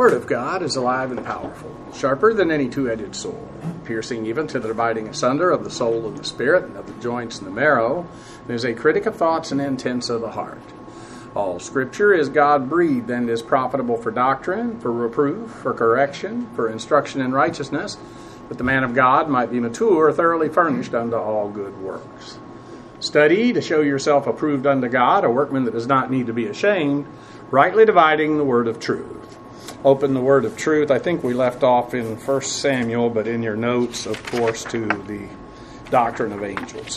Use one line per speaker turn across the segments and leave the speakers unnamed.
Word of God is alive and powerful, sharper than any two-edged sword, piercing even to the dividing asunder of the soul and the spirit, and of the joints and the marrow, and is a critic of thoughts and intents of the heart. All Scripture is God-breathed and is profitable for doctrine, for reproof, for correction, for instruction in righteousness, that the man of God might be mature, thoroughly furnished unto all good works. Study to show yourself approved unto God, a workman that does not need to be ashamed, rightly dividing the word of truth. Open the word of truth. I think we left off in 1 Samuel, but in your notes, of course, to the doctrine of angels.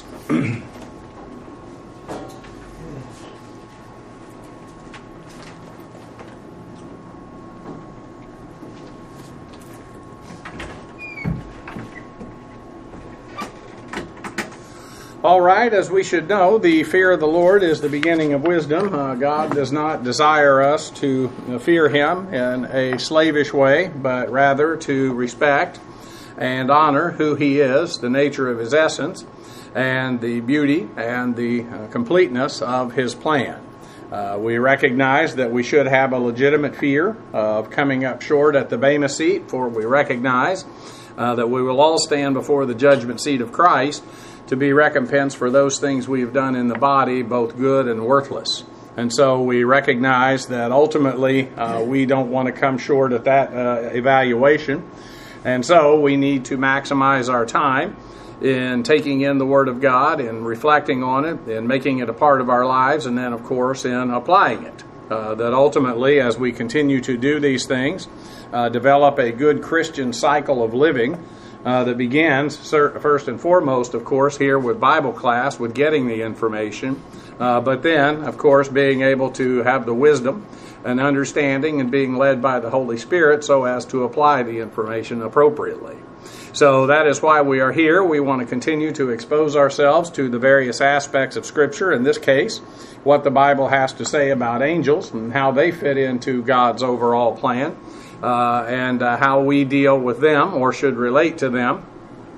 All right, as we should know, the fear of the Lord is the beginning of wisdom. God does not desire us to fear Him in a slavish way, but rather to respect and honor who He is, the nature of His essence, and the beauty and the completeness of His plan. We recognize that we should have a legitimate fear of coming up short at the Bema seat, for we recognize that we will all stand before the judgment seat of Christ to be recompensed for those things we have done in the body, both good and worthless. And so we recognize that ultimately we don't want to come short at that evaluation. And so we need to maximize our time in taking in the Word of God and reflecting on it and making it a part of our lives, and then, of course, in applying it. That ultimately, as we continue to do these things, develop a good Christian cycle of living, that begins, first and foremost, of course, here with Bible class, with getting the information, but then, of course, being able to have the wisdom and understanding and being led by the Holy Spirit so as to apply the information appropriately. So that is why we are here. We want to continue to expose ourselves to the various aspects of Scripture, in this case, what the Bible has to say about angels and how they fit into God's overall plan. And how we deal with them, or should relate to them,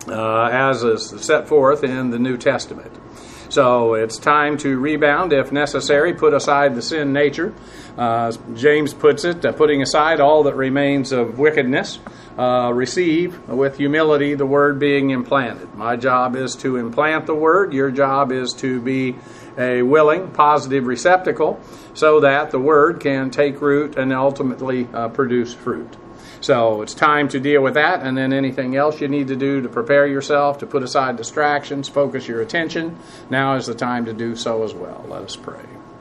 as is set forth in the New Testament. So it's time to rebound, if necessary, put aside the sin nature. James puts it, putting aside all that remains of wickedness, receive with humility the word being implanted. My job is to implant the word. Your job is to be a willing, positive receptacle so that the word can take root and ultimately produce fruit. So it's time to deal with that, and then anything else you need to do to prepare yourself, to put aside distractions, focus your attention. Now is the time to do so as well. Let us pray.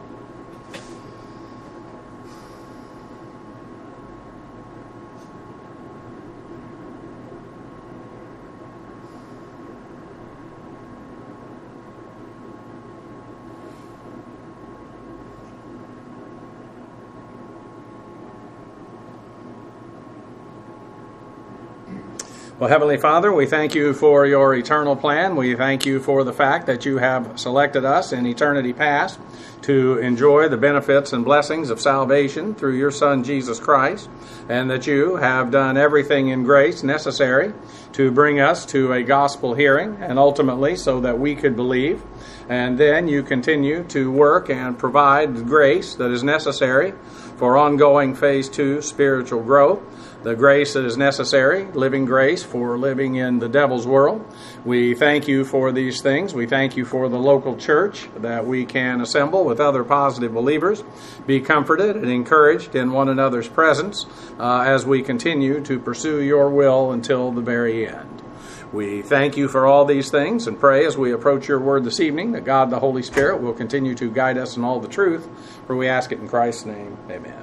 Well, Heavenly Father, we thank you for your eternal plan. We thank you for the fact that you have selected us in eternity past to enjoy the benefits and blessings of salvation through your Son, Jesus Christ, and that you have done everything in grace necessary to bring us to a gospel hearing, and ultimately so that we could believe. And then you continue to work and provide the grace that is necessary for ongoing phase 2 spiritual growth. The grace that is necessary, living grace for living in the devil's world. We thank you for these things. We thank you for the local church that we can assemble with other positive believers, be comforted and encouraged in one another's presence as we continue to pursue your will until the very end. We thank you for all these things and pray as we approach your word this evening that God the Holy Spirit will continue to guide us in all the truth, for we ask it in Christ's name. Amen.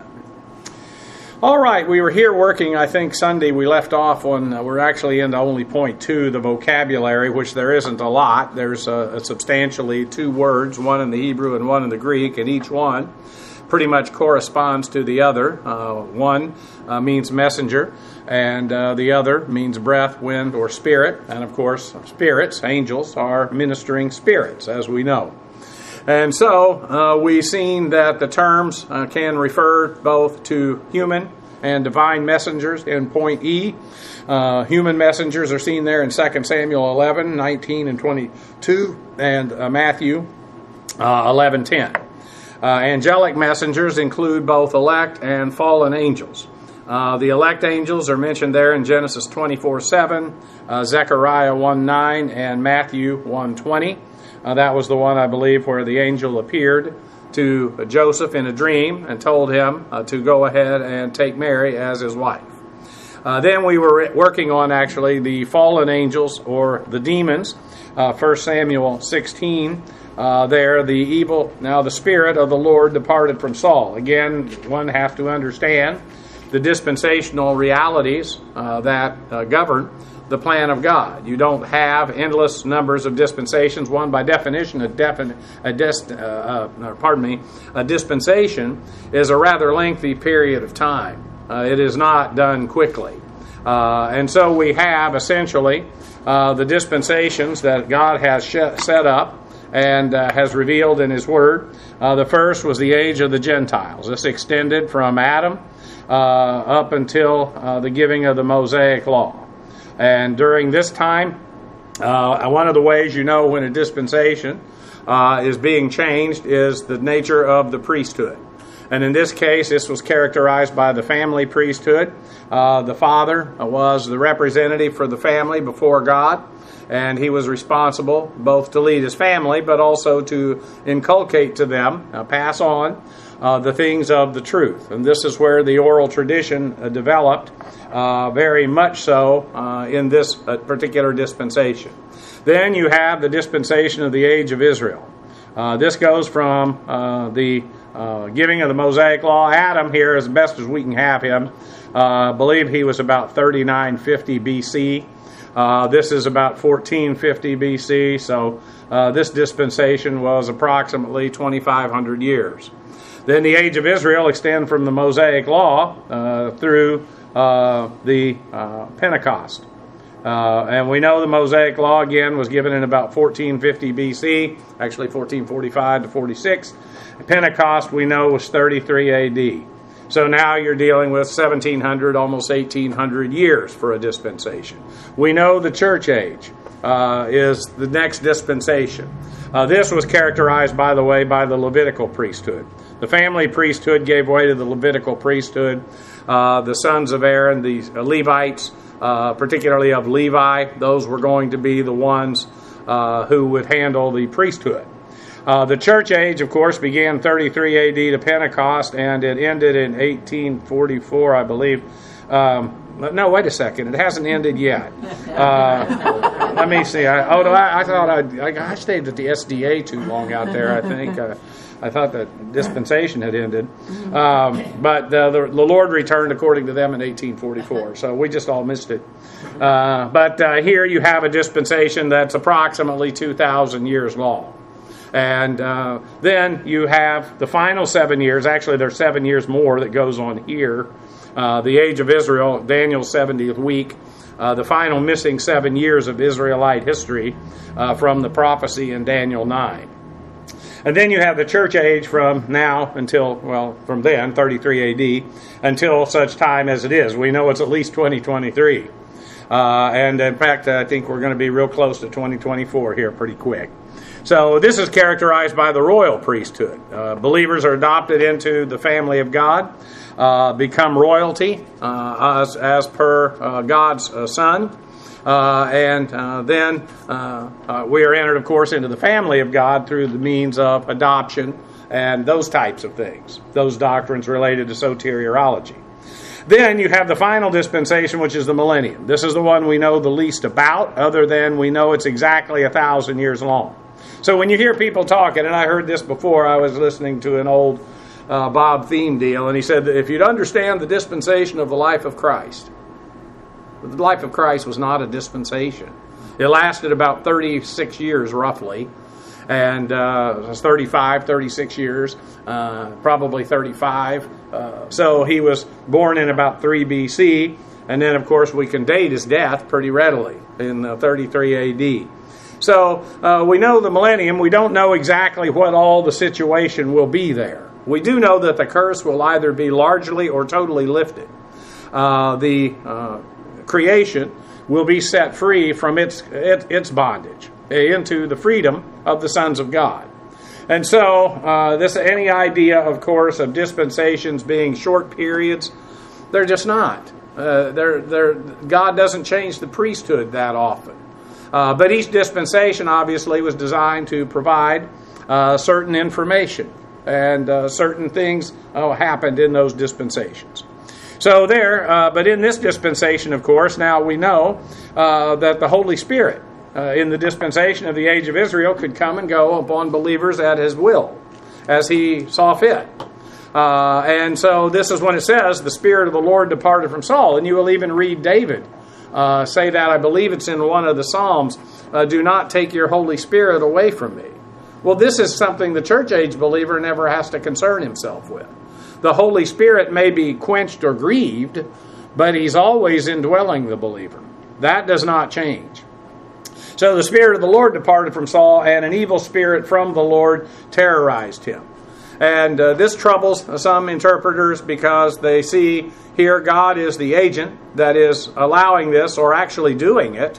All right, we were here working, I think Sunday we left off on, we're actually into only point 2, the vocabulary, which there isn't a lot. There's substantially 2 words, one in the Hebrew and one in the Greek, and each one pretty much corresponds to the other. One means messenger, and the other means breath, wind, or spirit. And of course, spirits, angels, are ministering spirits, as we know. And so we've seen that the terms can refer both to human and divine messengers in point E. Human messengers are seen there in 2 Samuel 11, 19 and 22, and Matthew 11:10. Angelic messengers include both elect and fallen angels. The elect angels are mentioned there in Genesis 24:7, Zechariah 1:9, and Matthew 1:20. That was the one, I believe, where the angel appeared to Joseph in a dream and told him to go ahead and take Mary as his wife. Then we were working on actually the fallen angels or the demons. 1 Samuel 16, there the evil, now the Spirit of the Lord departed from Saul. Again, one has to understand the dispensational realities that govern the plan of God. You don't have endless numbers of dispensations. One, by definition, a dispensation is a rather lengthy period of time. It is not done quickly. And so we have essentially the dispensations that God has set up and has revealed in His Word. The first was the age of the Gentiles. This extended from Adam up until the giving of the Mosaic Law. And during this time, one of the ways you know when a dispensation is being changed is the nature of the priesthood. And in this case, this was characterized by the family priesthood. The father was the representative for the family before God, and he was responsible both to lead his family, but also to inculcate to them, pass on the things of the truth. And this is where the oral tradition developed very much so in this particular dispensation. Then you have the dispensation of the age of Israel. This goes from the giving of the Mosaic Law. Adam here, as best as we can have him, believe he was about 3950 BC. This is about 1450 BC, so this dispensation was approximately 2,500 years. Then the age of Israel extends from the Mosaic Law through the Pentecost. And we know the Mosaic Law, again, was given in about 1450 BC, actually 1445 to 46. Pentecost, we know, was 33 AD. So now you're dealing with 1700, almost 1800 years for a dispensation. We know the church age is the next dispensation. This was characterized, by the way, by the Levitical priesthood. The family priesthood gave way to the Levitical priesthood. The sons of Aaron, the Levites, particularly of Levi, those were going to be the ones who would handle the priesthood. The church age, of course, began 33 AD to Pentecost, and it ended in 1844, I believe. No, wait a second. It hasn't ended yet. Let me see. I thought I stayed at the SDA too long out there, I think. I thought that dispensation had ended. But the Lord returned according to them in 1844, so we just all missed it. But here you have a dispensation that's approximately 2,000 years long. And then you have the final 7 years. Actually, there's 7 years more that goes on here. The age of Israel, Daniel's 70th week. The final missing 7 years of Israelite history from the prophecy in Daniel 9. And then you have the church age from now until, from then, 33 AD, until such time as it is. We know it's at least 2023. And in fact, I think we're going to be real close to 2024 here pretty quick. So this is characterized by the royal priesthood. Believers are adopted into the family of God, become royalty as per God's Son. And then we are entered, of course, into the family of God through the means of adoption and those types of things, those doctrines related to soteriology. Then you have the final dispensation, which is the millennium. This is the one we know the least about, other than we know it's exactly 1,000 years long. So when you hear people talking, and I heard this before, I was listening to an old Bob Thiem deal, and he said that if you'd understand the dispensation of the life of Christ, the life of Christ was not a dispensation. It lasted about 36 years roughly, and it was 35, 36 years, probably 35. So he was born in about 3 BC, and then of course we can date his death pretty readily in 33 AD. So we know the millennium. We don't know exactly what all the situation will be there. We do know that the curse will either be largely or totally lifted. The creation will be set free from its bondage into the freedom of the sons of God. And so any idea, of course, of dispensations being short periods They're just not. God doesn't change the priesthood that often. But each dispensation obviously was designed to provide certain information, and certain things happened in those dispensations. So but in this dispensation, of course, now we know that the Holy Spirit in the dispensation of the age of Israel could come and go upon believers at His will, as He saw fit. And so this is when it says, the Spirit of the Lord departed from Saul. And you will even read David say that, I believe it's in one of the Psalms, do not take your Holy Spirit away from me. Well, this is something the church age believer never has to concern himself with. The Holy Spirit may be quenched or grieved, but He's always indwelling the believer. That does not change. So the Spirit of the Lord departed from Saul, and an evil spirit from the Lord terrorized him. And this troubles some interpreters because they see here God is the agent that is allowing this or actually doing it.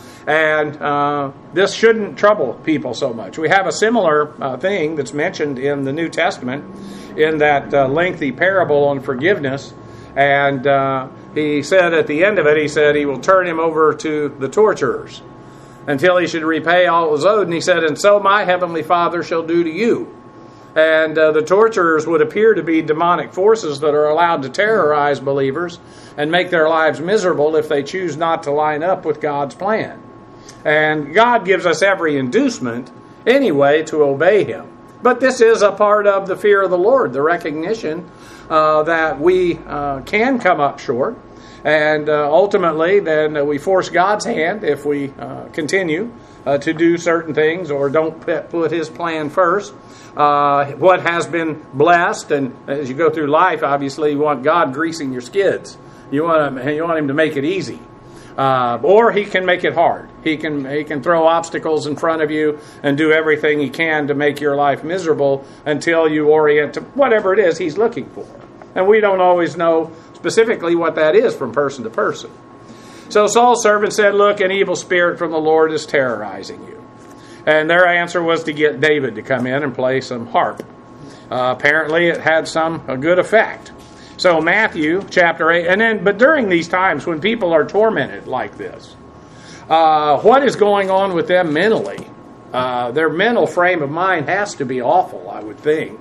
And this shouldn't trouble people so much. We have a similar thing that's mentioned in the New Testament in that lengthy parable on forgiveness. And He said at the end of it, He said He will turn him over to the torturers until he should repay all that was owed. And He said, and so my heavenly Father shall do to you. And the torturers would appear to be demonic forces that are allowed to terrorize believers and make their lives miserable if they choose not to line up with God's plan. And God gives us every inducement anyway to obey Him. But this is a part of the fear of the Lord, the recognition that we can come up short. And ultimately, then we force God's hand if we continue to do certain things or don't put His plan first. What has been blessed, and as you go through life, obviously you want God greasing your skids. You want Him to make it easy. Or He can make it hard. He can throw obstacles in front of you and do everything He can to make your life miserable until you orient to whatever it is He's looking for. And we don't always know specifically what that is from person to person. So Saul's servant said, look, an evil spirit from the Lord is terrorizing you. And their answer was to get David to come in and play some harp. Apparently it had a good effect. So Matthew chapter 8, but during these times when people are tormented like this, what is going on with them mentally? Their mental frame of mind has to be awful, I would think.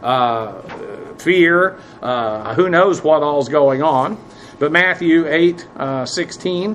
Fear, who knows what all's going on. But Matthew 8:16.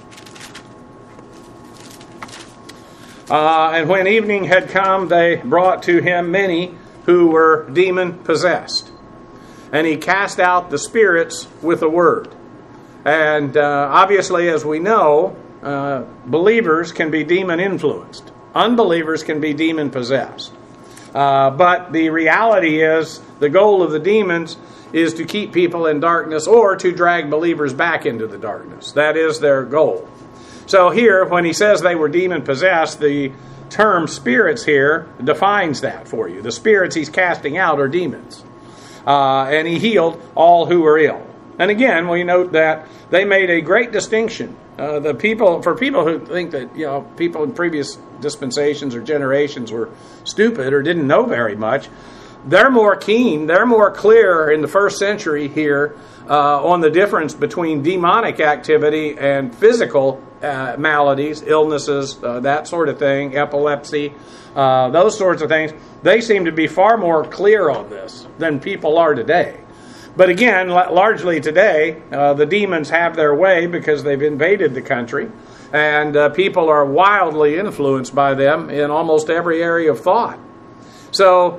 And when evening had come, they brought to him many who were demon-possessed. And he cast out the spirits with a word. And obviously, as we know, believers can be demon-influenced. Unbelievers can be demon-possessed. But the reality is, the goal of the demons is to keep people in darkness or to drag believers back into the darkness. That is their goal. So here, when he says they were demon-possessed, the term spirits here defines that for you. The spirits he's casting out are demons. And he healed all who were ill. And again, we note that they made a great distinction. For people who think that people in previous dispensations or generations were stupid or didn't know very much, they're more keen, they're more clear in the first century here on the difference between demonic activity and physical maladies, illnesses, that sort of thing, epilepsy, those sorts of things. They seem to be far more clear on this than people are today. But again, largely today, the demons have their way because they've invaded the country, and people are wildly influenced by them in almost every area of thought. So,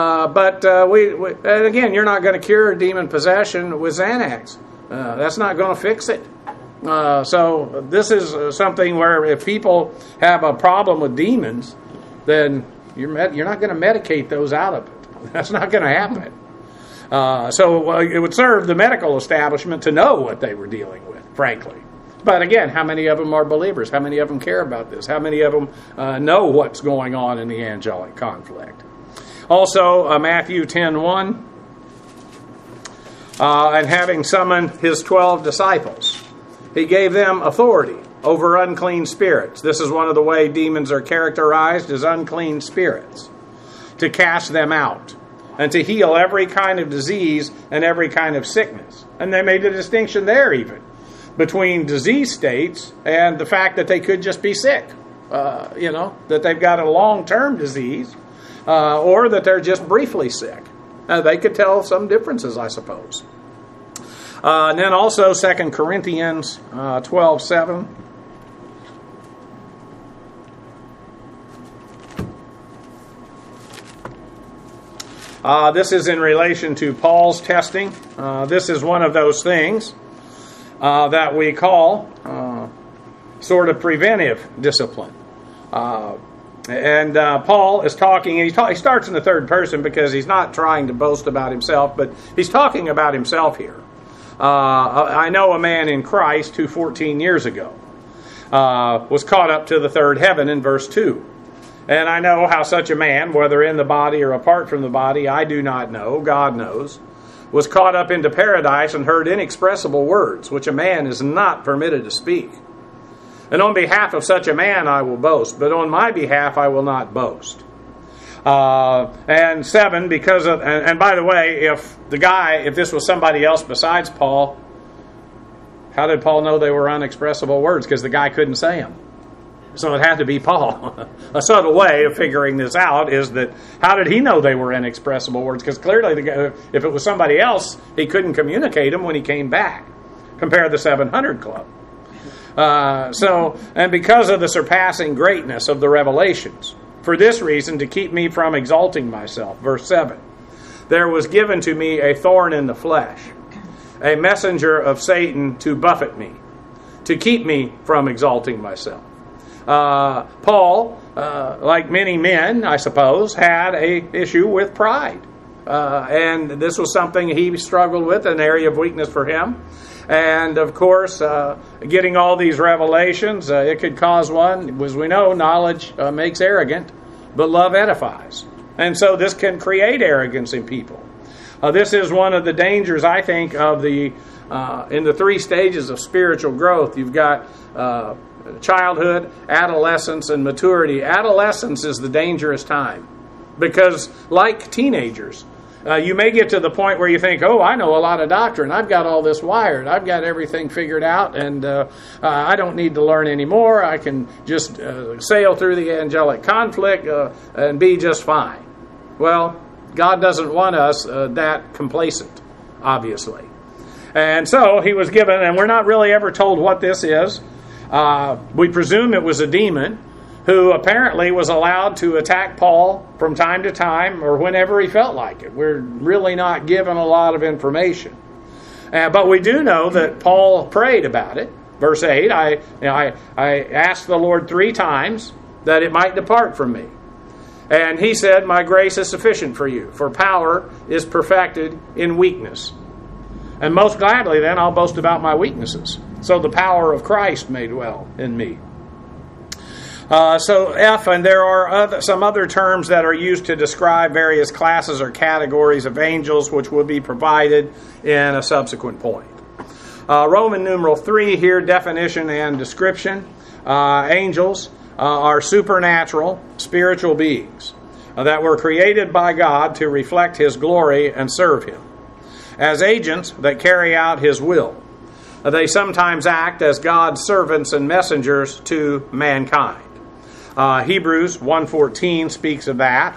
and again, you're not going to cure demon possession with Xanax. That's not going to fix it. So this is something where if people have a problem with demons, then you're not going to medicate those out of it. That's not going to happen. So it would serve the medical establishment to know what they were dealing with, frankly. But again, how many of them are believers? How many of them care about this? How many of them know what's going on in the angelic conflict? Also, Matthew 10:1, and having summoned his 12 disciples, he gave them authority over unclean spirits. This is one of the way demons are characterized, as unclean spirits, to cast them out. and to heal every kind of disease and every kind of sickness. And they made a distinction there even between disease states and the fact that they could just be sick. That they've got a long-term disease or that they're just briefly sick. They could tell some differences, I suppose. And then also 2 Corinthians 12:7. This is in relation to Paul's testing. This is one of those things that we call sort of preventive discipline. Paul is talking, he starts in the third person because he's not trying to boast about himself, but he's talking about himself here. I know a man in Christ who 14 years ago was caught up to the third heaven in verse 2. And I know how such a man, whether in the body or apart from the body, I do not know, God knows, was caught up into paradise and heard inexpressible words, which a man is not permitted to speak. And on behalf of such a man I will boast, but on my behalf I will not boast. And 7, because of, and by the way, if this was somebody else besides Paul, how did Paul know they were unexpressible words? Because the guy couldn't say them. So it had to be Paul. A subtle way of figuring this out is that how did he know they were inexpressible words? Because clearly, if it was somebody else, he couldn't communicate them when he came back. Compare the 700 Club. And because of the surpassing greatness of the revelations, for this reason, to keep me from exalting myself. Verse 7. There was given to me a thorn in the flesh, a messenger of Satan to buffet me, to keep me from exalting myself. Paul, like many men, I suppose, had an issue with pride. And this was something he struggled with, an area of weakness for him. And, of course, getting all these revelations, it could cause one. As we know, knowledge makes arrogant, but love edifies. And so this can create arrogance in people. This is one of the dangers, I think, of in the 3 stages of spiritual growth. You've got childhood, adolescence, and maturity. Adolescence is the dangerous time because, like teenagers, you may get to the point where you think, oh, I know a lot of doctrine. I've got all this wired. I've got everything figured out, and I don't need to learn anymore. I can just sail through the angelic conflict and be just fine. Well, God doesn't want us that complacent, obviously. And so he was given, and we're not really ever told what this is. We presume it was a demon who apparently was allowed to attack Paul from time to time or whenever he felt like it. We're really not given a lot of information. But we do know that Paul prayed about it. Verse 8, I asked the Lord 3 times that it might depart from me. And he said, my grace is sufficient for you, for power is perfected in weakness. And most gladly then I'll boast about my weaknesses, so the power of Christ may dwell in me. So F, and there are some other terms that are used to describe various classes or categories of angels, which will be provided in a subsequent point. Roman numeral 3 here, definition and description. Angels are supernatural, spiritual beings that were created by God to reflect His glory and serve Him. As agents that carry out His will. They sometimes act as God's servants and messengers to mankind. Hebrews 1:14 speaks of that.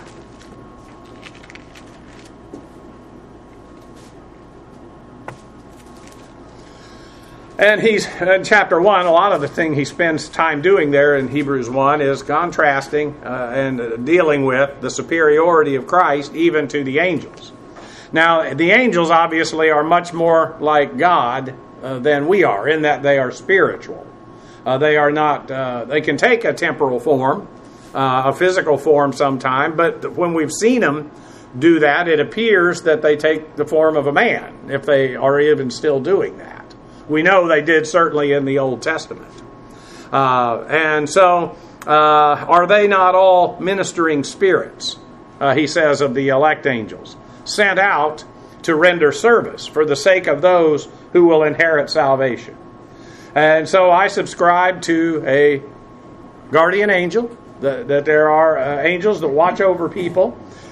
And he's in chapter 1, a lot of the thing he spends time doing there in Hebrews 1 is contrasting and dealing with the superiority of Christ even to the angels. Now, the angels obviously are much more like God than we are, in that they are spiritual. They are not. They can take a temporal form, a physical form sometime, but when we've seen them do that, it appears that they take the form of a man, if they are even still doing that. We know they did certainly in the Old Testament. And so, are they not all ministering spirits, he says of the elect angels, sent out to render service for the sake of those who will inherit salvation? And so I subscribe to a guardian angel, that there are angels that watch over people,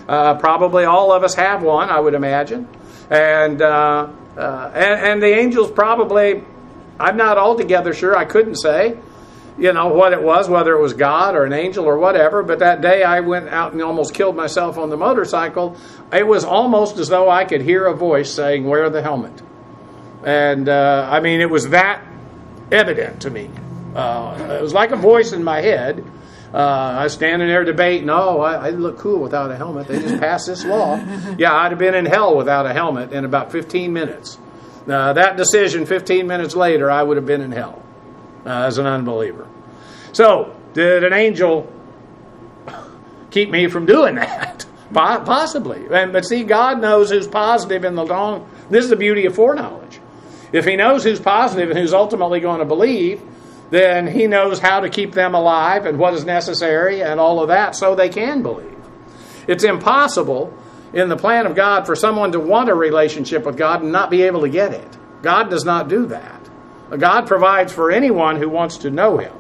Probably all of us have one, I would imagine. And the angels probably, I'm not altogether sure, I couldn't say, what it was, whether it was God or an angel or whatever. But that day I went out and almost killed myself on the motorcycle. It was almost as though I could hear a voice saying, "Wear the helmet." And it was that evident to me. It was like a voice in my head. I was standing there debating, I look cool without a helmet. They just passed this law. Yeah, I'd have been in hell without a helmet in about 15 minutes. That decision, 15 minutes later, I would have been in hell as an unbeliever. So, did an angel keep me from doing that? Possibly. But see, God knows who's positive in the long. This is the beauty of foreknowledge. If He knows who's positive and who's ultimately going to believe, then He knows how to keep them alive and what is necessary and all of that so they can believe. It's impossible in the plan of God for someone to want a relationship with God and not be able to get it. God does not do that. God provides for anyone who wants to know Him.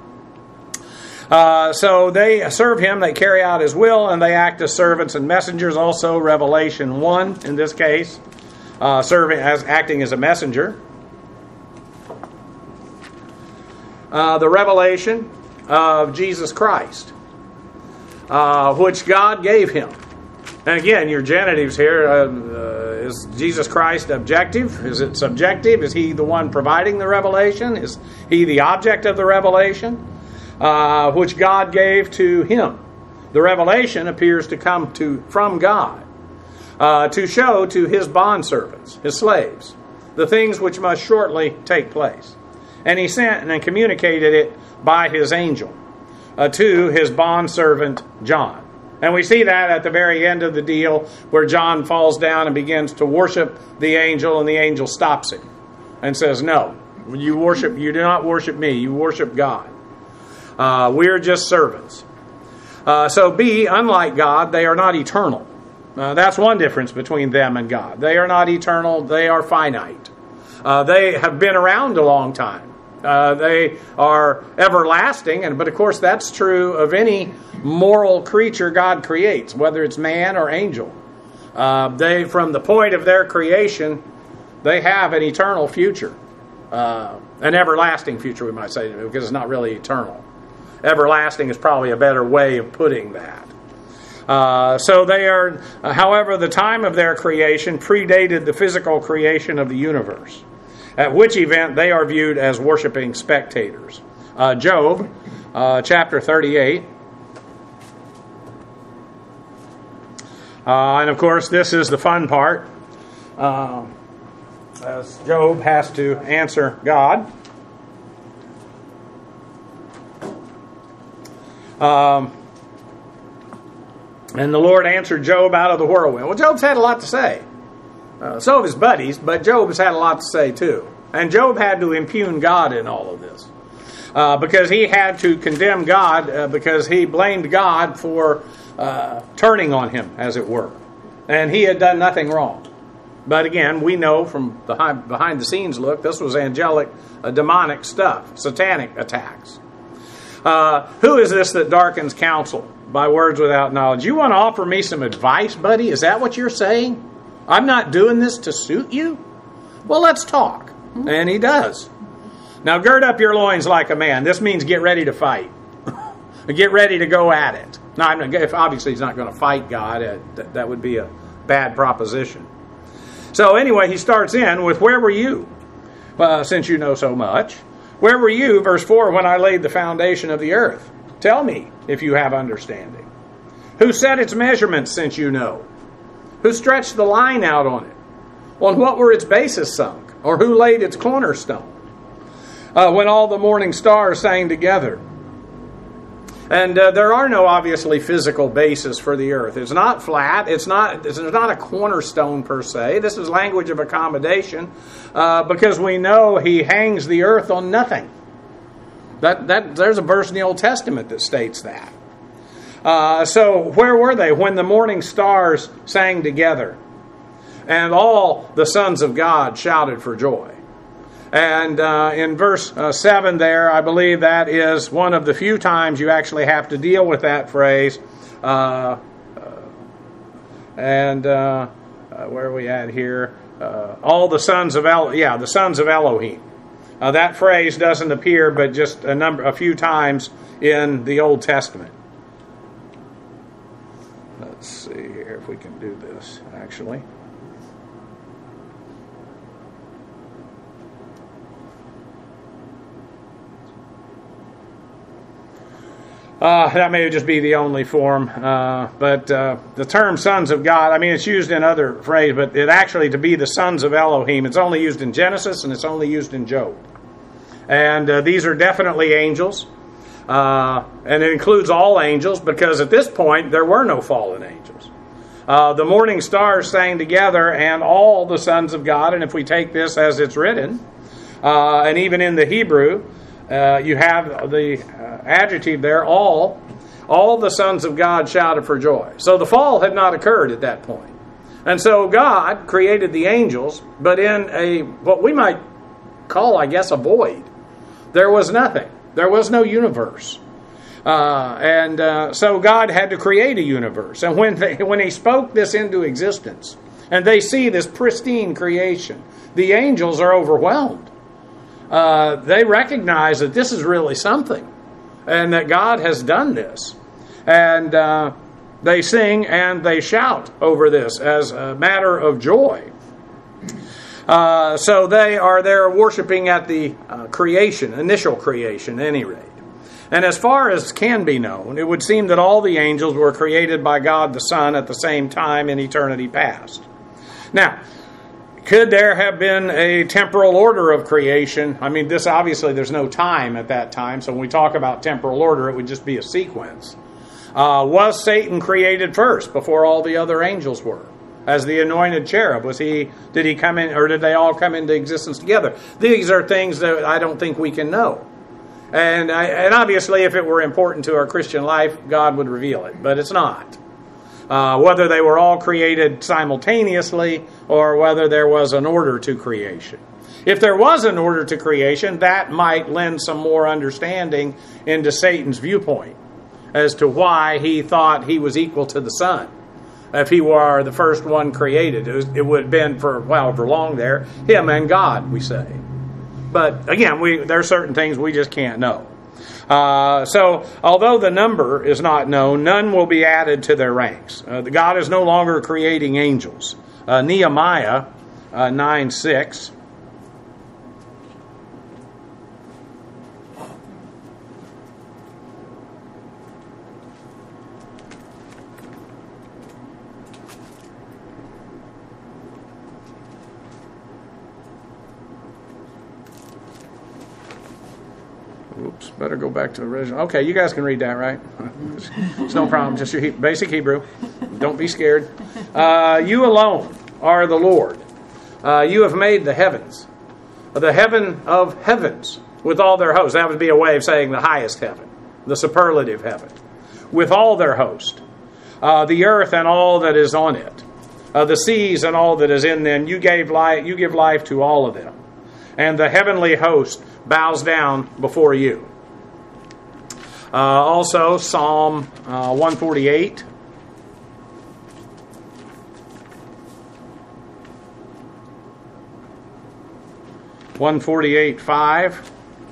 So they serve Him, they carry out His will, and they act as servants and messengers. Also, Revelation 1, in this case, acting as a messenger. The revelation of Jesus Christ, which God gave Him. And again, your genitives here, is Jesus Christ objective? Is it subjective? Is He the one providing the revelation? Is He the object of the revelation? Which God gave to Him. The revelation appears to come from God to show to His bondservants, His slaves, the things which must shortly take place. And He sent and communicated it by His angel to His bondservant John. And we see that at the very end of the deal where John falls down and begins to worship the angel, and the angel stops him and says, "No, you do not worship me, you worship God. We're just servants." So unlike God, they are not eternal. That's one difference between them and God. They are not eternal, they are finite. They have been around a long time. They are everlasting, but of course that's true of any moral creature God creates, whether it's man or angel. From the point of their creation, they have an eternal future. An everlasting future, we might say, because it's not really eternal. Everlasting is probably a better way of putting that. So they are, however, the time of their creation predated the physical creation of the universe, at which event they are viewed as worshiping spectators. Job, chapter 38. And of course, this is the fun part, as Job has to answer God. And the Lord answered Job out of the whirlwind. Well, Job's had a lot to say. So have his buddies, but Job has had a lot to say too. And Job had to impugn God in all of this. Because he had to condemn God, because he blamed God for turning on him, as it were. And he had done nothing wrong. But again, we know from the behind the scenes look, this was angelic, demonic stuff, satanic attacks. Who is this that darkens counsel by words without knowledge? You want to offer me some advice, buddy? Is that what you're saying? I'm not doing this to suit you? Well, let's talk. And he does. Now gird up your loins like a man. This means get ready to fight. Get ready to go at it. Now, obviously he's not going to fight God. That would be a bad proposition. So anyway, he starts in with, where were you? Since you know so much. Where were you, verse 4, when I laid the foundation of the earth? Tell me if you have understanding. Who set its measurements, since you know? Who stretched the line out on it? On what were its bases sunk? Or who laid its cornerstone? When all the morning stars sang together. And there are no obviously physical bases for the earth. It's not flat. It's not a cornerstone per se. This is language of accommodation because we know he hangs the earth on nothing. There's a verse in the Old Testament that states that. So where were they when the morning stars sang together and all the sons of God shouted for joy? And in verse 7 there, I believe that is one of the few times you actually have to deal with that phrase. And where are we at here? All the sons of the sons of Elohim. That phrase doesn't appear but just a few times in the Old Testament. Let's see here if we can do this, actually. That may just be the only form, but the term sons of God, I mean, it's used in other phrases, but it actually, to be the sons of Elohim, it's only used in Genesis and it's only used in Job. And these are definitely angels, and it includes all angels, because at this point there were no fallen angels. The morning stars sang together, and all the sons of God, and if we take this as it's written, and even in the Hebrew, you have the adjective there, all the sons of God shouted for joy. So the fall had not occurred at that point. And so God created the angels, but in what we might call, I guess, a void. There was nothing. There was no universe. So God had to create a universe. And when He spoke this into existence, and they see this pristine creation, the angels are overwhelmed. They recognize that this is really something, and that God has done this. And they sing and they shout over this as a matter of joy. So they are there worshiping at the initial creation, at any rate. And as far as can be known, it would seem that all the angels were created by God the Son at the same time in eternity past. Now, could there have been a temporal order of creation? I mean, this obviously there's no time at that time, so when we talk about temporal order, it would just be a sequence. Was Satan created first before all the other angels were? As the anointed cherub, did he come in, or did they all come into existence together? These are things that I don't think we can know. And obviously, if it were important to our Christian life, God would reveal it, but it's not. Whether they were all created simultaneously or whether there was an order to creation. If there was an order to creation, that might lend some more understanding into Satan's viewpoint as to why he thought he was equal to the Son. If he were the first one created, it would have been for however long there, him and God, we say. But again, there are certain things we just can't know. So, although the number is not known, none will be added to their ranks. God is no longer creating angels. Nehemiah 9:6. Oops, better go back to the original. Okay, you guys can read that, right? It's no problem, just your basic Hebrew. Don't be scared. You alone are the Lord. You have made the heavens, the heaven of heavens, with all their hosts. That would be a way of saying the highest heaven, the superlative heaven, with all their host. The earth and all that is on it, the seas and all that is in them. You give life to all of them, and the heavenly host bows down before you. Also, Psalm 148. (148:5).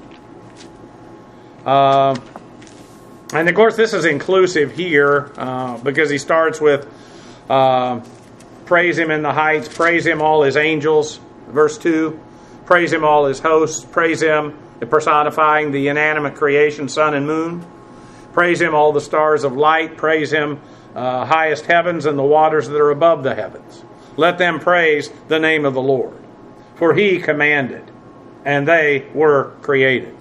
And of course, this is inclusive here because he starts with praise him in the heights, praise him all his angels. Verse 2. Praise him all his hosts. Praise him, personifying the inanimate creation, sun and moon. Praise him all the stars of light. Praise him highest heavens and the waters that are above the heavens. Let them praise the name of the Lord. For he commanded, and they were created.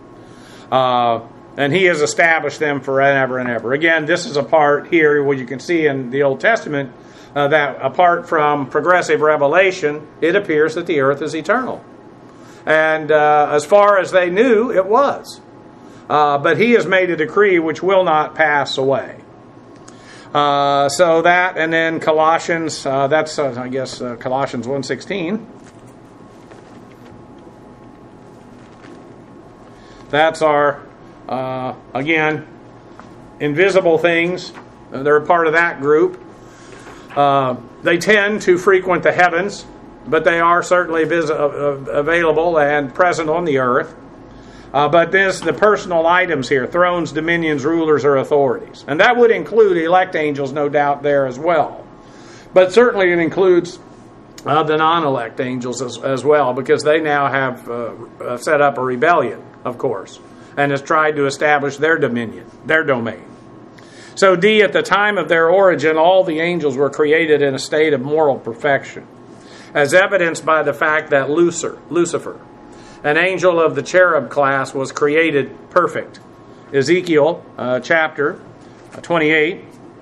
And he has established them forever and ever. Again, this is a part here where you can see in the Old Testament that apart from progressive revelation, it appears that the earth is eternal. And as far as they knew, it was. But he has made a decree which will not pass away. So that, and then Colossians, that's, I guess, Colossians 1:16. That's our, again, invisible things. They're a part of that group. They tend to frequent the heavens, but they are certainly available and present on the earth. But there's the personal items here: thrones, dominions, rulers, or authorities. And that would include elect angels, no doubt, there as well. But certainly it includes the non-elect angels as well, because they now have set up a rebellion, of course, and has tried to establish their dominion, their domain. So D, at the time of their origin, all the angels were created in a state of moral perfection, as evidenced by the fact that Lucifer, an angel of the cherub class, was created perfect. Ezekiel chapter 28.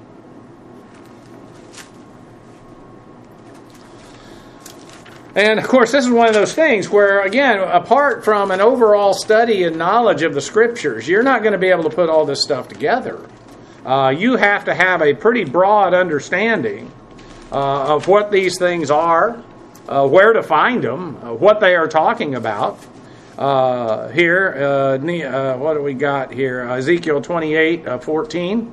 And, of course, this is one of those things where, again, apart from an overall study and knowledge of the Scriptures, you're not going to be able to put all this stuff together. You have to have a pretty broad understanding of what these things are, where to find them, what they are talking about. Here, what do we got here? Ezekiel 28:14.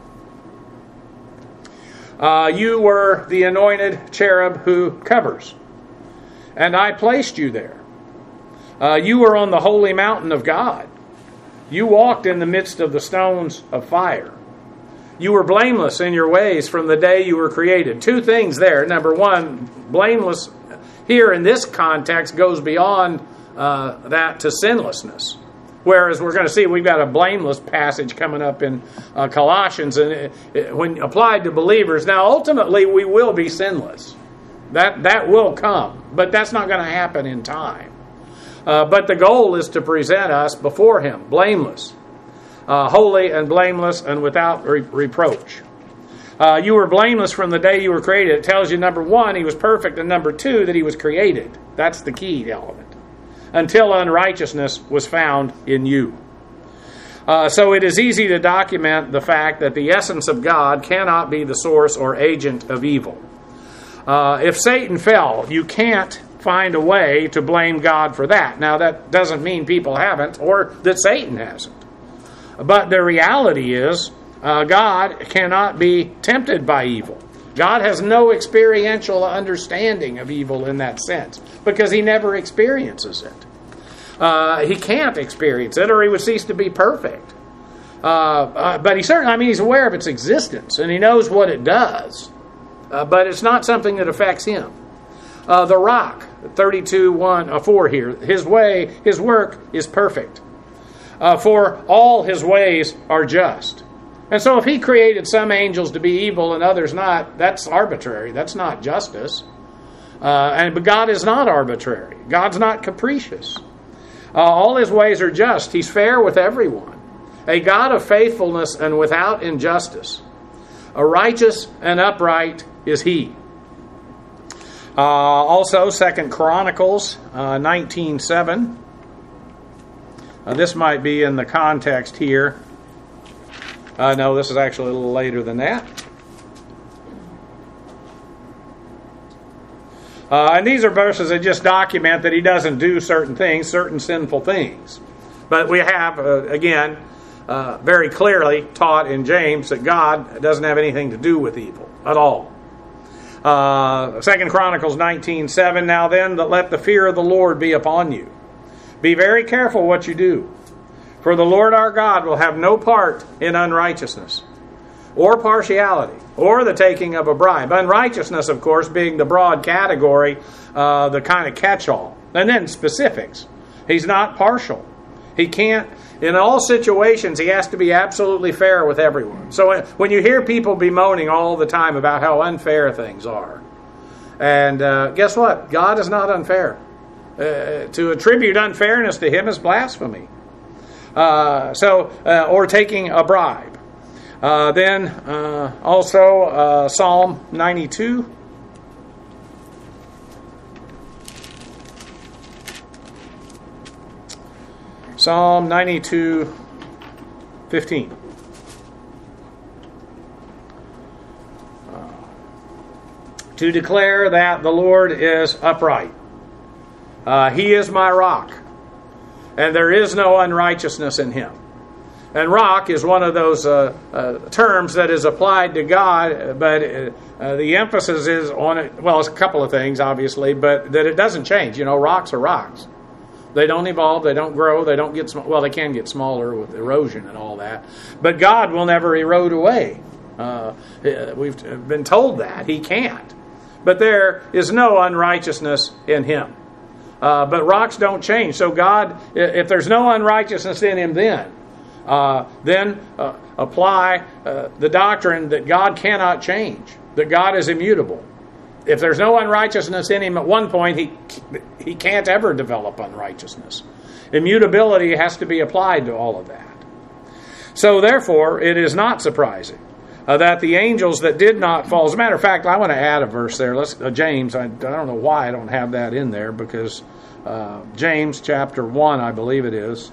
You were the anointed cherub who covers, and I placed you there. You were on the holy mountain of God. You walked in the midst of the stones of fire. You were blameless in your ways from the day you were created. Two things there. Number one, blameless here in this context goes beyond that to sinlessness. Whereas we're going to see we've got a blameless passage coming up in Colossians, and when applied to believers, now ultimately we will be sinless. That will come, but that's not going to happen in time. But the goal is to present us before Him, blameless, holy and blameless and without reproach. You were blameless from the day you were created. It tells you, number one, He was perfect, and number two, that He was created. That's the key element. Until unrighteousness was found in you. So it is easy to document the fact that the essence of God cannot be the source or agent of evil. If Satan fell, you can't find a way to blame God for that. Now, that doesn't mean people haven't, or that Satan hasn't. But the reality is, God cannot be tempted by evil. God has no experiential understanding of evil in that sense, because He never experiences it. He can't experience it, or He would cease to be perfect. But He certainly, He's aware of its existence, and He knows what it does. But it's not something that affects Him. The rock, 32:4 here, His work is perfect. For all His ways are just. And so if He created some angels to be evil and others not, that's arbitrary. That's not justice. But God is not arbitrary. God's not capricious. All His ways are just. He's fair with everyone. A God of faithfulness and without injustice. A righteous and upright is He. Also, 2 Chronicles 19:7. This might be in the context here. No, this is actually a little later than that. And these are verses that just document that He doesn't do certain things, certain sinful things. But we have, again, very clearly taught in James that God doesn't have anything to do with evil at all. 2 Chronicles 19:7. Now then, let the fear of the Lord be upon you. Be very careful what you do. For the Lord our God will have no part in unrighteousness, or partiality, or the taking of a bribe. Unrighteousness, of course, being the broad category, the kind of catch-all. And then specifics. He's not partial. He can't, in all situations, He has to be absolutely fair with everyone. So when you hear people bemoaning all the time about how unfair things are, and guess what? God is not unfair. To attribute unfairness to Him is blasphemy. Or taking a bribe. Then also Psalm 92. Psalm 92:15. To declare that the Lord is upright. He is my rock, and there is no unrighteousness in Him. And rock is one of those terms that is applied to God, but the emphasis is on it. Well, it's a couple of things, obviously, but that it doesn't change. Rocks are rocks. They don't evolve. They don't grow. They don't get well. They can get smaller with erosion and all that, but God will never erode away. We've been told that He can't. But there is no unrighteousness in Him. But rocks don't change. So God, if there's no unrighteousness in Him, then apply the doctrine that God cannot change, that God is immutable. If there's no unrighteousness in Him at one point, He can't ever develop unrighteousness. Immutability has to be applied to all of that. So therefore, it is not surprising that the angels that did not fall. As a matter of fact, I want to add a verse there. James. I don't know why I don't have that in there, because James chapter 1, I believe it is.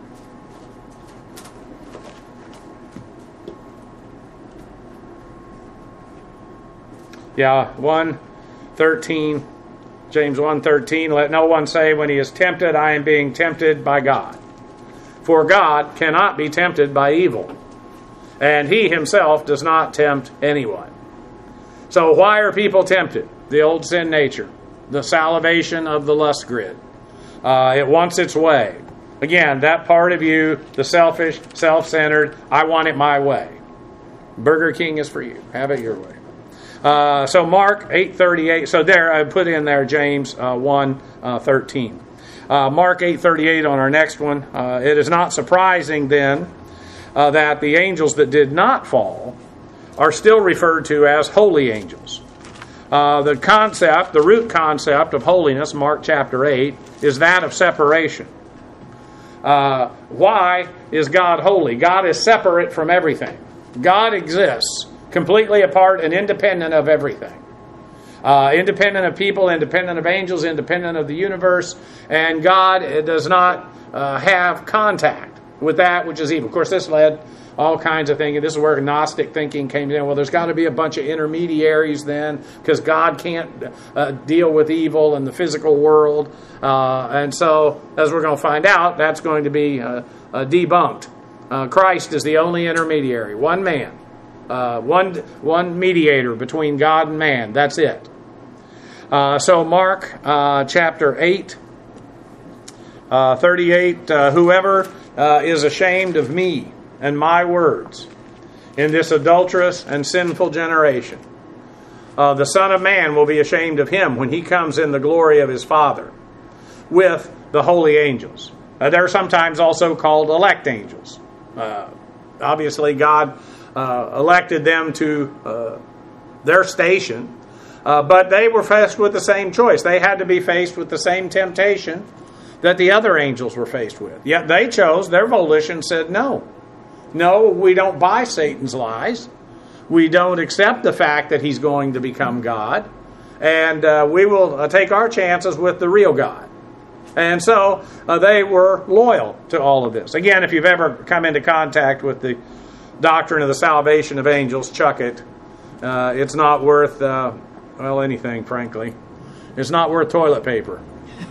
Yeah, 1:13, James 1:13, let no one say when he is tempted, I am being tempted by God. For God cannot be tempted by evil, and He Himself does not tempt anyone. So why are people tempted? The old sin nature, the salivation of the lust grid. It wants its way. Again, that part of you, the selfish, self-centered, I want it my way. Burger King is for you. Have it your way. So Mark 8:38. So there, I put in there James 1:13. Mark 8:38 on our next one. It is not surprising then that the angels that did not fall are still referred to as holy angels. The root concept of holiness, Mark chapter 8, is that of separation. Why is God holy? God is separate from everything. God exists completely apart and independent of everything. Independent of people, independent of angels, independent of the universe, and God does not have contact with that which is evil. Of course, this led all kinds of thinking. This is where Gnostic thinking came in. Well, there's got to be a bunch of intermediaries then, because God can't deal with evil in the physical world. And so, as we're going to find out, that's going to be debunked. Christ is the only intermediary, one man. One mediator between God and man. That's it. So Mark chapter 8, 38, whoever is ashamed of me and my words in this adulterous and sinful generation, the Son of Man will be ashamed of him when He comes in the glory of His Father with the holy angels. They're sometimes also called elect angels. Obviously, God elected them to their station, but they were faced with the same choice. They had to be faced with the same temptation that the other angels were faced with. Yet they chose, their volition said, no, we don't buy Satan's lies. We don't accept the fact that he's going to become God, and we will take our chances with the real God. And so they were loyal to all of this. Again, if you've ever come into contact with the doctrine of the salvation of angels, chuck it. It's not worth, anything, frankly. It's not worth toilet paper.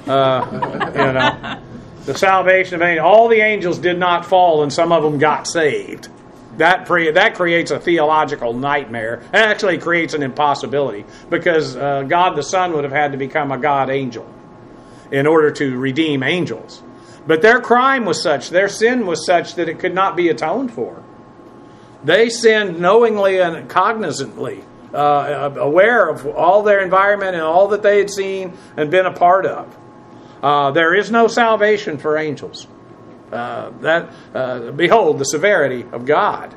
The salvation of angels, all the angels did not fall and some of them got saved. That creates a theological nightmare. It actually creates an impossibility, because God the Son would have had to become a God angel in order to redeem angels. But their crime was such, their sin was such, that it could not be atoned for. They sinned knowingly and cognizantly, aware of all their environment and all that they had seen and been a part of. There is no salvation for angels. Behold, the severity of God.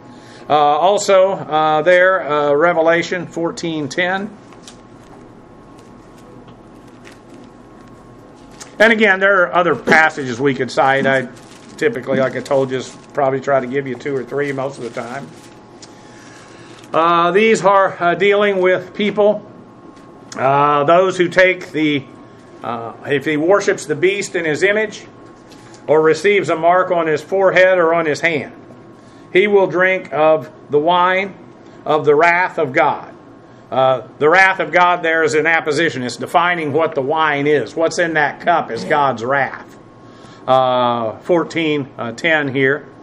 Revelation 14:10. And again, there are other passages we could cite. I typically, like I told you, probably try to give you 2 or 3 most of the time. These are dealing with people, those who take if he worships the beast in his image, or receives a mark on his forehead or on his hand, he will drink of the wine of the wrath of God. The wrath of God there is an apposition. It's defining what the wine is. What's in that cup is God's wrath. 14:10 here.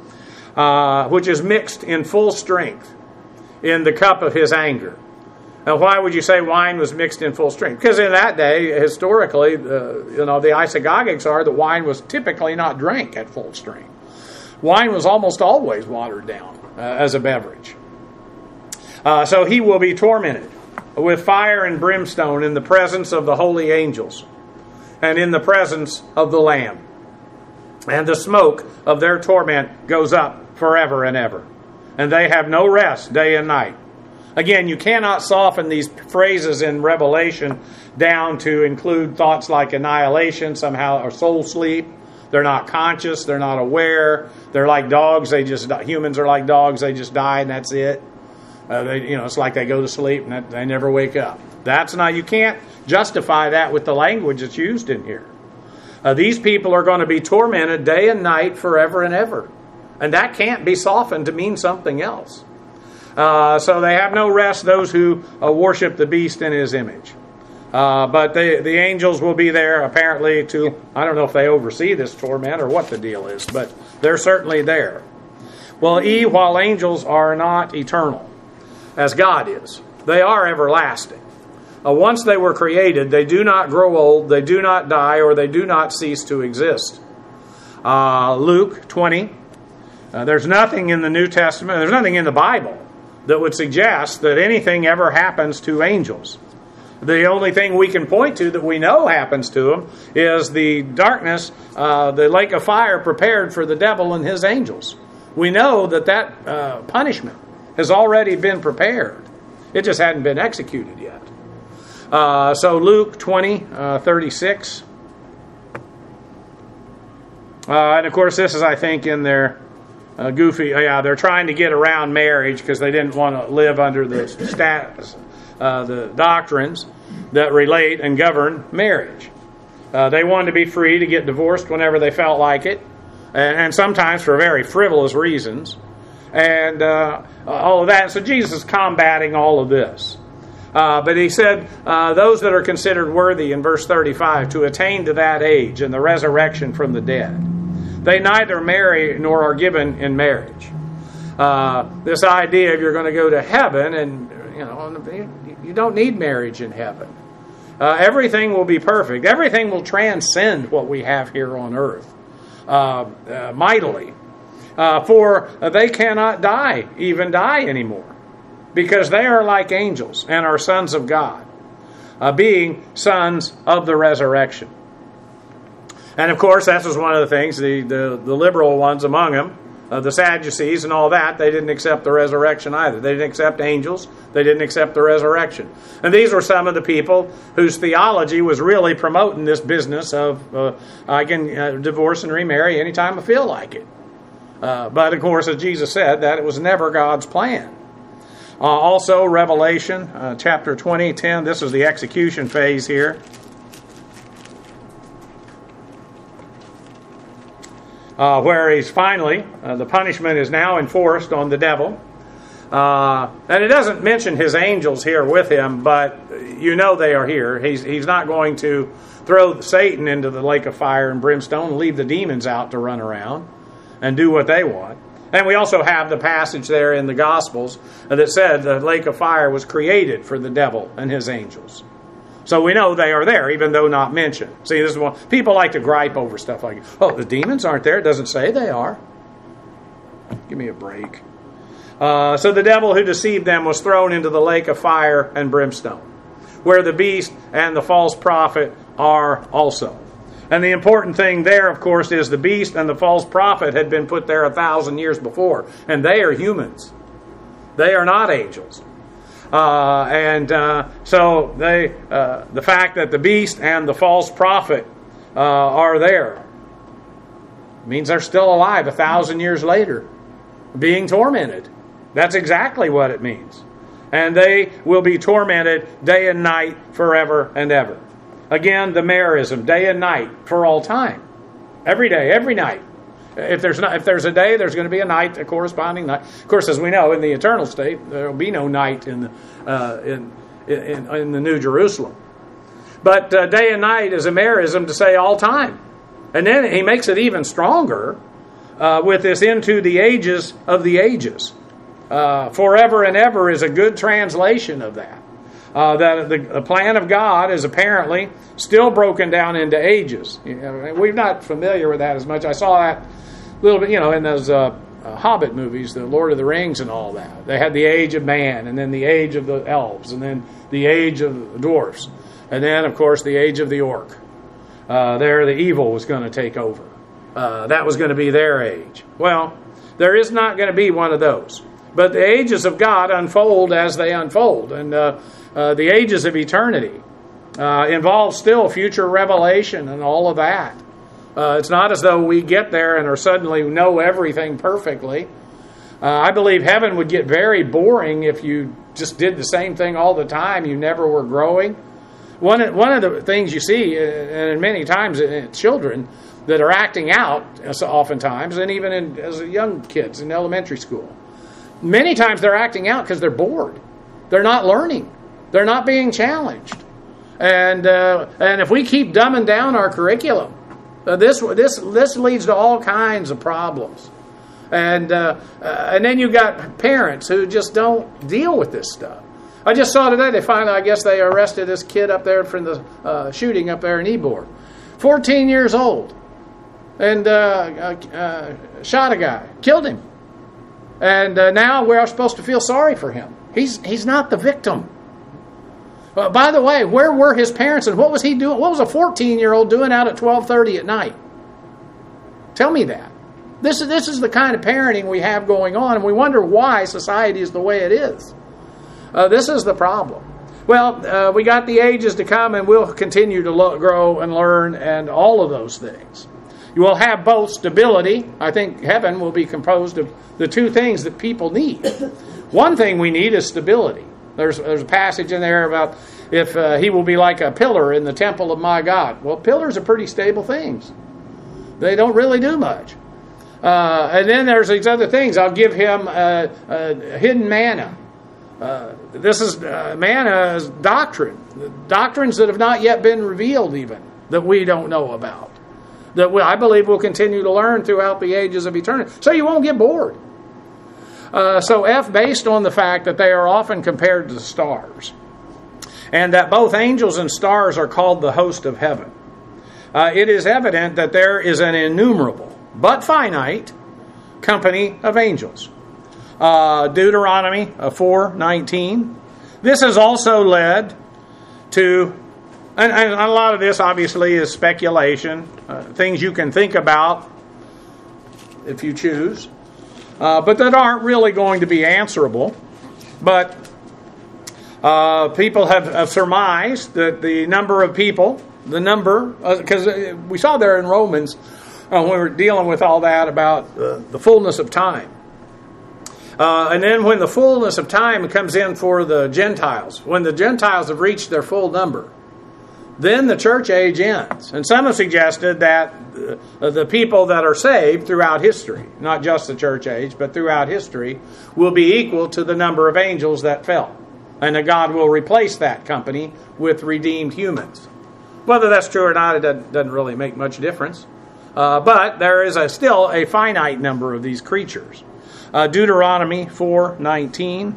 which is mixed in full strength in the cup of his anger. Now, why would you say wine was mixed in full strength? Because in that day, historically, the isagogics are that wine was typically not drank at full strength. Wine was almost always watered down as a beverage. So he will be tormented with fire and brimstone in the presence of the holy angels and in the presence of the Lamb. And the smoke of their torment goes up forever and ever. And they have no rest day and night. Again, you cannot soften these phrases in Revelation down to include thoughts like annihilation, somehow, or soul sleep. They're not conscious. They're not aware. They're like dogs. Humans are like dogs. They just die and that's it. It's like they go to sleep and they never wake up. You can't justify that with the language that's used in here. These people are going to be tormented day and night forever and ever. And that can't be softened to mean something else. So they have no rest, those who worship the beast in his image. But the angels will be there apparently I don't know if they oversee this torment or what the deal is, but they're certainly there. Well, while angels are not eternal, as God is, they are everlasting. Once they were created, they do not grow old, they do not die, or they do not cease to exist. Luke 20. There's nothing in the New Testament, there's nothing in the Bible that would suggest that anything ever happens to angels. The only thing we can point to that we know happens to them is the darkness, the lake of fire prepared for the devil and his angels. We know that punishment has already been prepared. It just hadn't been executed yet. So Luke 20:36. And of course this is, I think, in their they're trying to get around marriage because they didn't want to live under the doctrines that relate and govern marriage. They wanted to be free to get divorced whenever they felt like it, and sometimes for very frivolous reasons, and all of that. So Jesus is combating all of this. But he said, those that are considered worthy, in verse 35, to attain to that age and the resurrection from the dead, they neither marry nor are given in marriage. This idea of you're going to go to heaven and you don't need marriage in heaven. Everything will be perfect. Everything will transcend what we have here on earth mightily. For they cannot even die anymore, because they are like angels and are sons of God, being sons of the resurrection. And of course, that was one of the things, the liberal ones among them, the Sadducees and all that, they didn't accept the resurrection either. They didn't accept angels. They didn't accept the resurrection. And these were some of the people whose theology was really promoting this business of I can divorce and remarry anytime I feel like it. But of course, as Jesus said, that it was never God's plan. Also, Revelation chapter 20:10. This is the execution phase here. Where he's finally, the punishment is now enforced on the devil. And it doesn't mention his angels here with him, but they are here. He's not going to throw Satan into the lake of fire and brimstone and leave the demons out to run around and do what they want. And we also have the passage there in the Gospels that said the lake of fire was created for the devil and his angels. So we know they are there, even though not mentioned. See, this is one people like to gripe over stuff like, oh, the demons aren't there. It doesn't say they are. Give me a break. So the devil who deceived them was thrown into the lake of fire and brimstone, where the beast and the false prophet are also. And the important thing there, of course, is the beast and the false prophet had been put there 1,000 years before, and they are humans. They are not angels. So the fact that the beast and the false prophet are there means they're still alive 1,000 years later, being tormented. That's exactly what it means. And they will be tormented day and night forever and ever. Again, the merism, day and night for all time. Every day, every night. If there's a day, there's going to be a night, a corresponding night. Of course, as we know, in the eternal state, there will be no night in the New Jerusalem. But day and night is a merism to say all time. And then he makes it even stronger with this into the ages of the ages. Forever and ever is a good translation of that. That the plan of God is apparently still broken down into ages. We're not familiar with that as much. I saw that a little bit, in those Hobbit movies, the Lord of the Rings and all that. They had the age of man, and then the age of the elves, and then the age of the dwarfs, and then, of course, the age of the orc. There, the evil was going to take over. That was going to be their age. Well, there is not going to be one of those. But the ages of God unfold as they unfold, and the ages of eternity involve still future revelation and all of that. It's not as though we get there and are suddenly know everything perfectly. I believe heaven would get very boring if you just did the same thing all the time. You never were growing. One of the things you see, and many times in children that are acting out, oftentimes, and even as young kids in elementary school, many times they're acting out because they're bored. They're not learning. They're not being challenged. And if we keep dumbing down our curriculum, this leads to all kinds of problems. And then you've got parents who just don't deal with this stuff. I just saw today they arrested this kid up there from the shooting up there in Ybor. 14 years old. And shot a guy. Killed him. And now we're supposed to feel sorry for him. He's not the victim. By the way, where were his parents and what was he doing? What was a 14-year-old doing out at 12:30 at night? Tell me that. This is the kind of parenting we have going on, and we wonder why society is the way it is. This is the problem. Well, we got the ages to come, and we'll continue to grow and learn and all of those things. You will have both stability. I think heaven will be composed of the two things that people need. One thing we need is stability. There's a passage in there about if he will be like a pillar in the temple of my God. Well, pillars are pretty stable things. They don't really do much. And then there's these other things. I'll give him hidden manna. This is manna is doctrine. Doctrines that have not yet been revealed even, that we don't know about. That I believe we'll continue to learn throughout the ages of eternity. So you won't get bored. So F, based on the fact that they are often compared to the stars, and that both angels and stars are called the host of heaven, it is evident that there is an innumerable, but finite, company of angels. Deuteronomy 4:19. This has also led to, and a lot of this obviously is speculation, things you can think about if you choose. But that aren't really going to be answerable. But people have surmised that the number of people, because we saw there in Romans, when we were dealing with all that about the fullness of time. And then when the fullness of time comes in for the Gentiles, when the Gentiles have reached their full number, then the church age ends. And some have suggested that the people that are saved throughout history, not just the church age, but throughout history, will be equal to the number of angels that fell. And that God will replace that company with redeemed humans. Whether that's true or not, it doesn't really make much difference. But there is still a finite number of these creatures. Deuteronomy 4:19.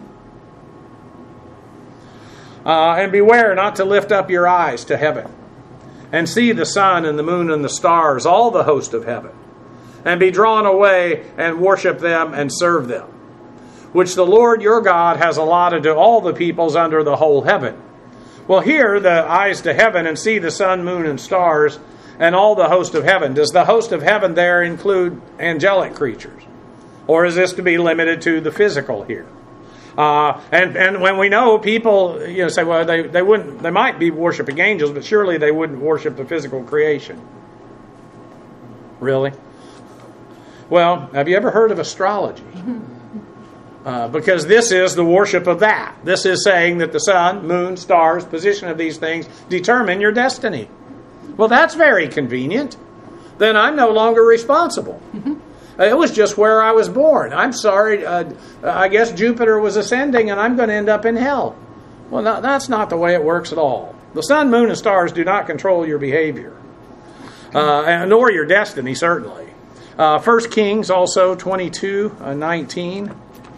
And beware not to lift up your eyes to heaven, and see the sun and the moon and the stars, all the host of heaven, and be drawn away and worship them and serve them, which the Lord your God has allotted to all the peoples under the whole heaven. Well, here, the eyes to heaven and see the sun, moon, and stars, and all the host of heaven. Does the host of heaven there include angelic creatures? Or is this to be limited to the physical here? And when we know people, say, well, they might be worshiping angels, but surely they wouldn't worship the physical creation. Really? Well, have you ever heard of astrology? Because this is the worship of that. This is saying that the sun, moon, stars, position of these things determine your destiny. Well, that's very convenient. Then I'm no longer responsible. It was just where I was born. I'm sorry, I guess Jupiter was ascending and I'm going to end up in hell. Well, that's not the way it works at all. The sun, moon, and stars do not control your behavior, nor your destiny, certainly. 1 Kings also 22:19.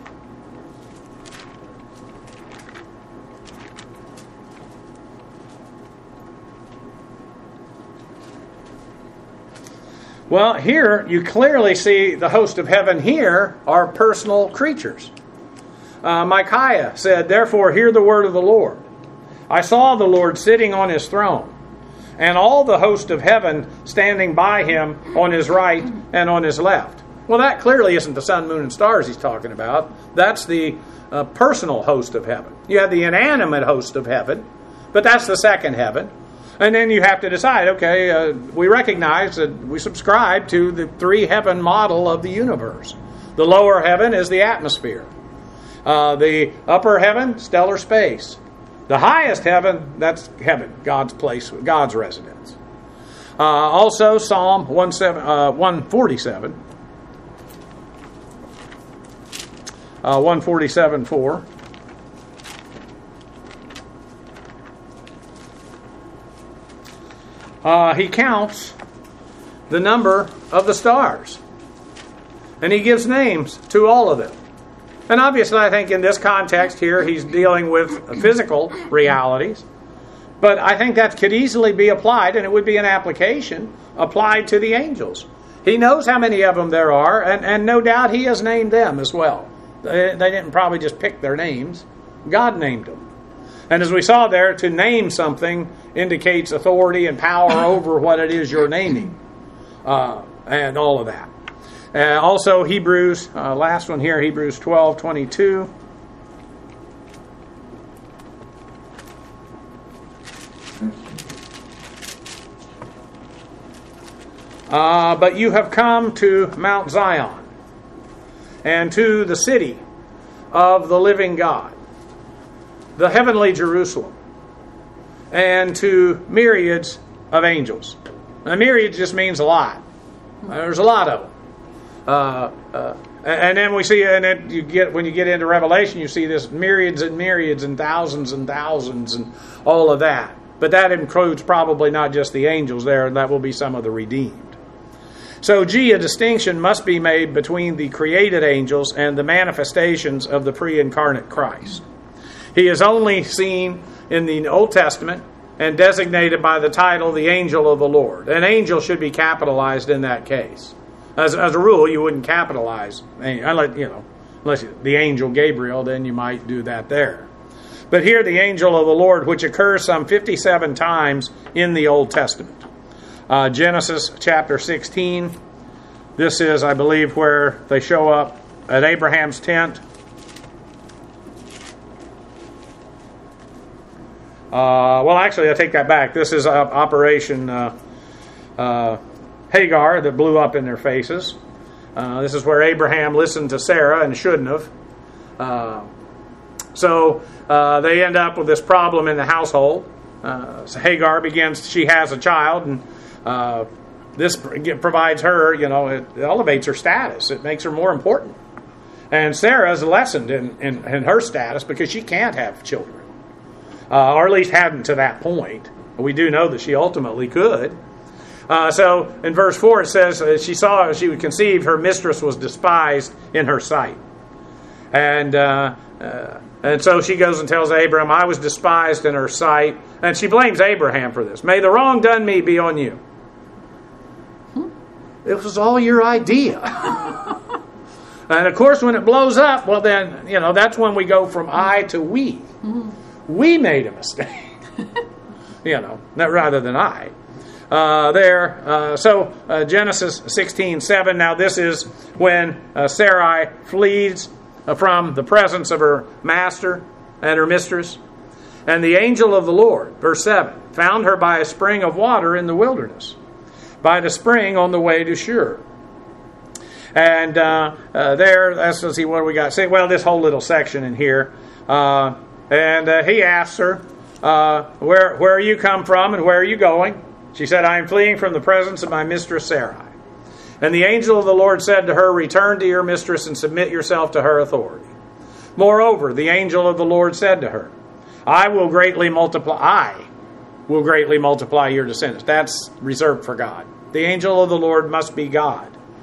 Well, here you clearly see the host of heaven here are personal creatures. Micaiah said, "Therefore hear the word of the Lord. I saw the Lord sitting on his throne, and all the host of heaven standing by him on his right and on his left." Well, that clearly isn't the sun, moon, and stars he's talking about. That's the personal host of heaven. You have the inanimate host of heaven, but that's the second heaven. And then you have to decide, okay, we recognize that we subscribe to the three heaven model of the universe. The lower heaven is the atmosphere. The upper heaven, stellar space. The highest heaven, that's heaven, God's place, God's residence. Also, Psalm 147. 147:4. He counts the number of the stars. And he gives names to all of them. And obviously, I think in this context here, he's dealing with physical realities. But I think that could easily be applied, and it would be an application applied to the angels. He knows how many of them there are, and no doubt he has named them as well. They didn't probably just pick their names. God named them. And as we saw there, to name something indicates authority and power over what it is you're naming. And all of that. Also, Hebrews, last one here, Hebrews 12:22. But you have come to Mount Zion, and to the city of the living God, the heavenly Jerusalem, and to myriads of angels. Now, myriads just means a lot. There's a lot of them. And then we see, and then when you get into Revelation, you see this myriads and myriads and thousands and all of that. But that includes probably not just the angels there, and that will be some of the redeemed. So, a distinction must be made between the created angels and the manifestations of the pre-incarnate Christ. He is only seen in the Old Testament and designated by the title, the angel of the Lord. An angel should be capitalized in that case. As a rule, you wouldn't capitalize, unless the angel Gabriel, then you might do that there. But here, the angel of the Lord, which occurs some 57 times in the Old Testament. Genesis chapter 16. This is, I believe, where they show up at Abraham's tent. Well, actually, I take that back. This is Operation Hagar that blew up in their faces. This is where Abraham listened to Sarah and shouldn't have. So they end up with this problem in the household. So Hagar she has a child, and this provides her, it elevates her status. It makes her more important. And Sarah is lessened in her status because she can't have children. Or at least hadn't to that point. We do know that she ultimately could. So in verse 4 it says, she saw as she would conceive, her mistress was despised in her sight. And so she goes and tells Abraham, I was despised in her sight. And she blames Abraham for this. May the wrong done me be on you. It was all your idea. And of course when it blows up, well then, that's when we go from I to we. We made a mistake. Rather than I. So Genesis 16:7. Now this is when Sarai flees from the presence of her master and her mistress. And the angel of the Lord, verse 7, found her by a spring of water in the wilderness, by the spring on the way to Shur. And let's see what we got. See, well, this whole little section in here. And he asks her, where you come from and where are you going? She said, I am fleeing from the presence of my mistress Sarai. And the angel of the Lord said to her, return to your mistress and submit yourself to her authority. Moreover, the angel of the Lord said to her, I will greatly multiply your descendants. That's reserved for God. The angel of the Lord must be God.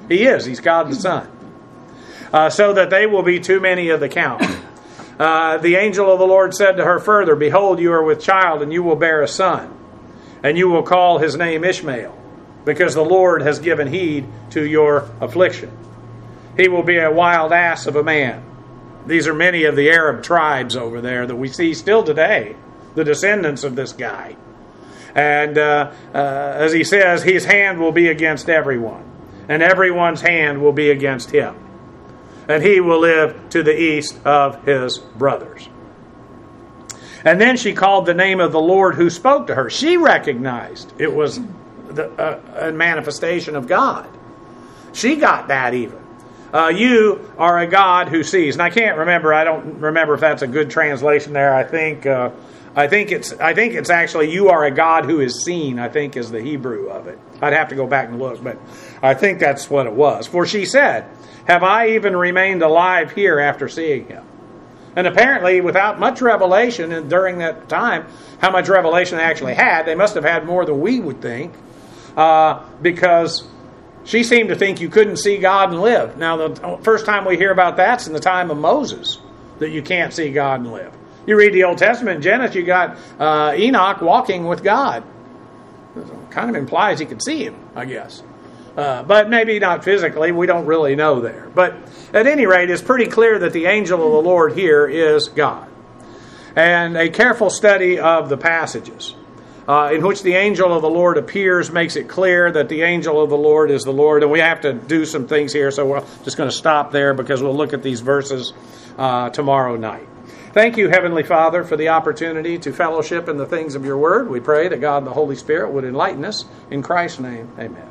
He is. He's God the Son. So that they will be too many of the count. The angel of the Lord said to her further, Behold, you are with child, and you will bear a son, and you will call his name Ishmael, because the Lord has given heed to your affliction. He will be a wild ass of a man. These are many of the Arab tribes over there that we see still today, the descendants of this guy. And as he says, his hand will be against everyone, and everyone's hand will be against him. And he will live to the east of his brothers. And then she called the name of the Lord who spoke to her. She recognized it was a manifestation of God. She got that even. You are a God who sees. And I can't remember. I don't remember if that's a good translation there. I think it's actually you are a God who is seen, I think is the Hebrew of it. I'd have to go back and look, but I think that's what it was. For she said, Have I even remained alive here after seeing him? And apparently, without much revelation, and during that time, how much revelation they actually had, they must have had more than we would think, because she seemed to think you couldn't see God and live. Now, the first time we hear about that's in the time of Moses, that you can't see God and live. You read the Old Testament in Genesis, you got Enoch walking with God. It kind of implies he could see him, I guess. But maybe not physically. We don't really know there. But at any rate, it's pretty clear that the angel of the Lord here is God. And a careful study of the passages in which the angel of the Lord appears makes it clear that the angel of the Lord is the Lord. And we have to do some things here, so we're just going to stop there because we'll look at these verses tomorrow night. Thank you, Heavenly Father, for the opportunity to fellowship in the things of your word. We pray that God and the Holy Spirit would enlighten us. In Christ's name, amen.